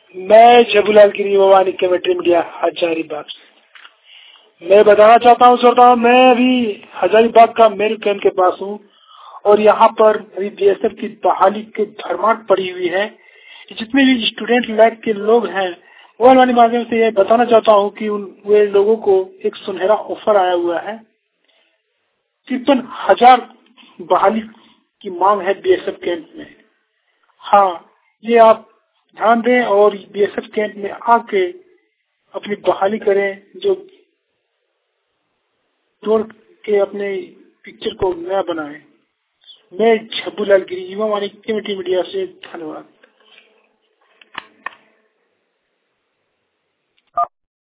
मैं Jabulal Giri Bhawani committee media Hazaribagh. मैं बताना चाहता हूँ श्रोताओं, मैं अभी हजारीबाग का मेल कैंप के पास हूँ और यहाँ पर अभी बीएसएफ की बहाली की भरमार पड़ी हुई है। जितने भी स्टूडेंट लाइफ के लोग हैं, मोबाइल वाले माध्यम से यह बताना चाहता हूँ कि वे लोगों को एक सुनहरा ऑफर आया हुआ है। 53,000 बहाली की मांग है बीएसएफ कैंप में। हाँ, ये आप ध्यान दें और बीएसएफ कैंप में आके अपनी बहाली करें, जो तोड़ के अपने पिक्चर को नया बनाएं। मैं जबूलाल गिरी, युवा वाणी कमेटी मीडिया से, धन्यवाद।